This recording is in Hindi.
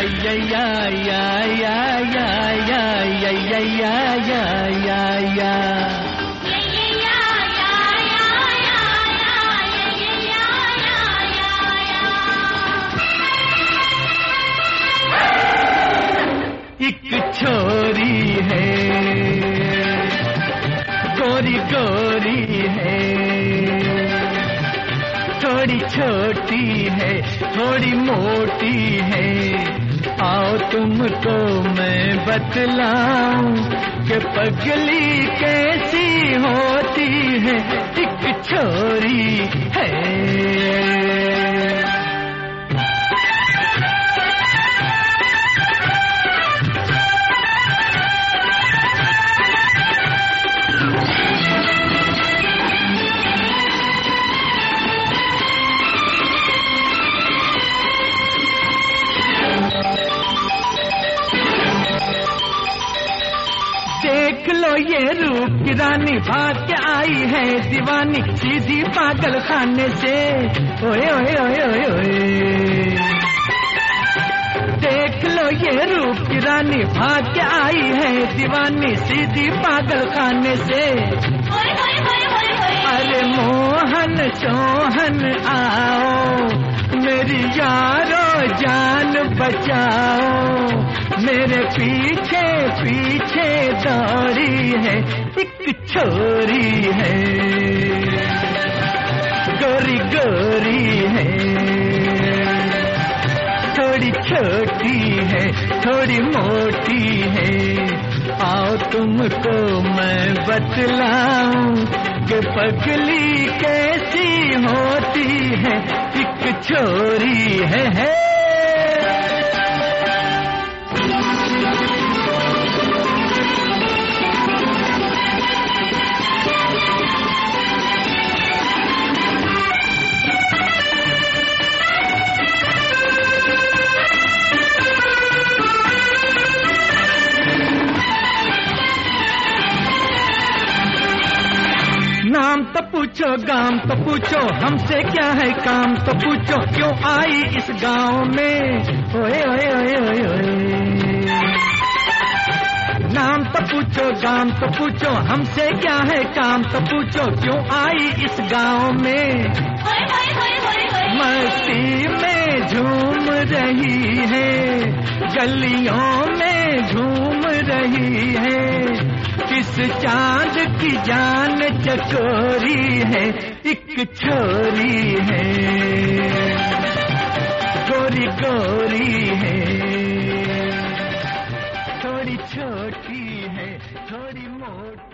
एक छोरी है गोरी गोरी है, थोड़ी छोटी है थोड़ी मोटी है, आओ तुमको मैं बतलाऊं कि पगली कैसी होती है। एक छोरी है देख लो ये रूप की रानी भाग के आई है दीवानी सीधी पागल खाने से। ओए ओए ओए ओए ओए देख लो ये रूप की रानी भाग के आई है दीवानी सीधी पागल खाने से। अरे मोहन सोहन आओ मेरी यारो जान बचाओ, मेरे पीछे पीछे दौड़ी है एक छोरी है गोरी गोरी है, थोड़ी छोटी है थोड़ी मोटी है, आओ तुमको मैं बतलाऊं कि पगली कैसी होती है। एक छोरी है नाम तो पूछो गाम तो पूछो हमसे क्या है काम तो पूछो क्यों आई इस गांव में। ओए ओए ओए ओए ओए नाम तो पूछो गाम तो पूछो हमसे क्या है काम तो पूछो क्यों आई इस गांव में। मस्ती में झूम रही है गलियों में झूम रही है, किस चांद की जान चकोरी है एक छोरी है गोरी गोरी है, थोड़ी छोटी है थोड़ी मोटी